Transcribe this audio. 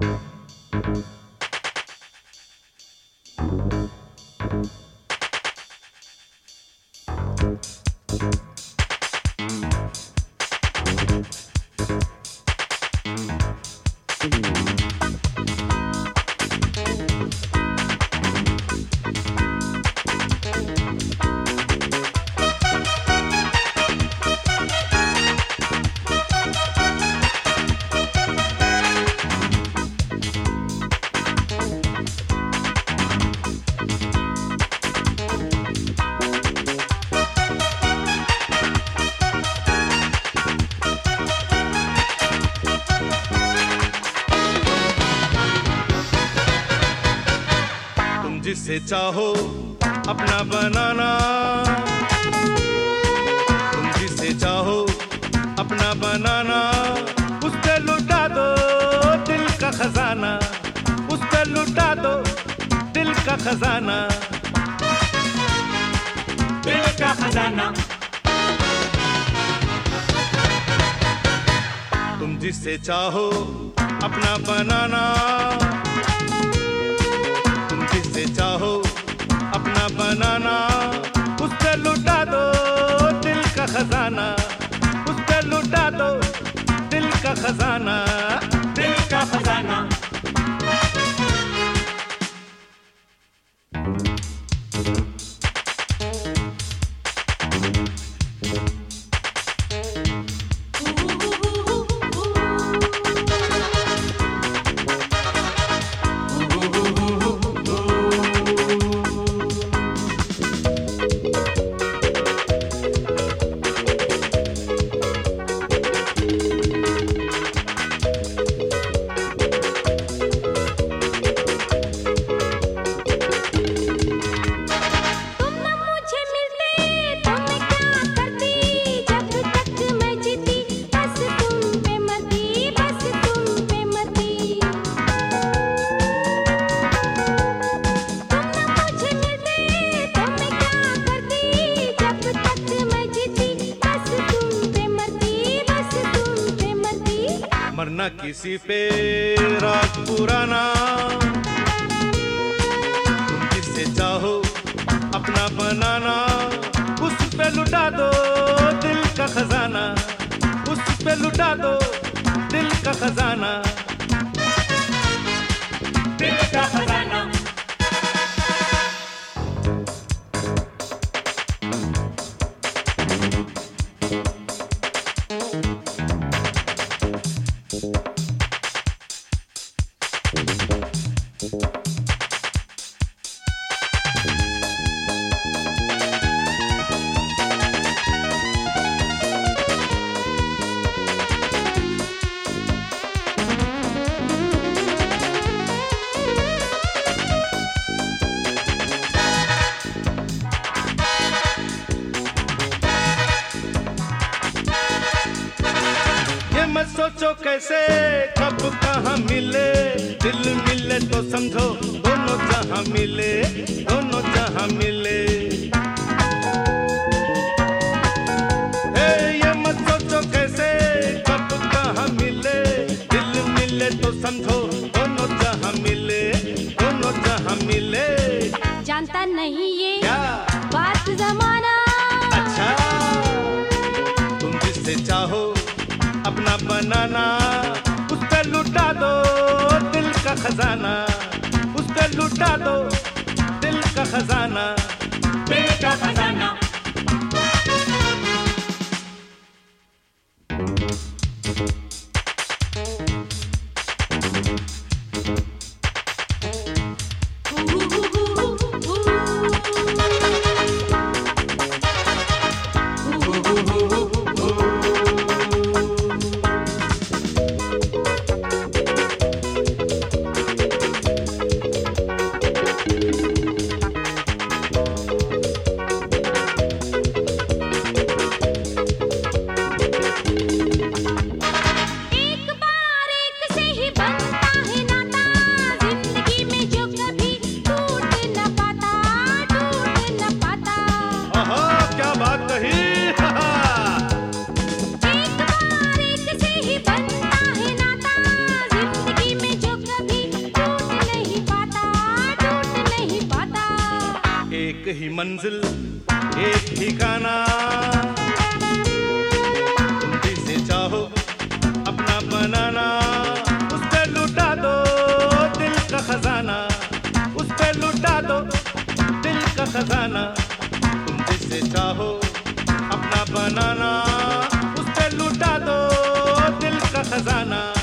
जिसे चाहो अपना बनाना, तुम जिसे चाहो अपना बनाना, उस पे लुटा दो दिल का खजाना, उस पे लुटा दो दिल का खजाना, दिल का खजाना। तुम जिसे चाहो अपना बनाना, जिसे चाहो अपना बनाना, उस पे लुटा दो दिल का खजाना, उस पे लुटा दो दिल का खजाना, दिल का खजाना। मरना किसी पे राग पुराना, तुम जिसे चाहो अपना बनाना, उस पे लुटा दो दिल का खजाना, उस पे लुटा दो दिल का खजाना, दिल का खजाना। मत सोचो कैसे कब कहाँ मिले, दिल मिले तो समझो दोनों जहाँ मिले, दोनों जहाँ मिले। ये मत सोचो कैसे कब कहाँ मिले, दिल मिले तो समझो दोनों जहाँ मिले, दोनों जहाँ मिले। जानता नहीं ये क्या बात जमाना, अच्छा तुम जिससे चाहो अपना बनाना, उस पे लुटा दो दिल का खजाना, उस पे लुटा दो दिल का खजाना, दिल का खजाना। ही मंजिल एक ठिकाना। तुम जिसे चाहो अपना बनाना, उस पे लुटा दो दिल का खजाना, उस पे लुटा दो दिल का खजाना। तुम जिसे चाहो अपना बनाना, उस पे लुटा दो दिल का खजाना।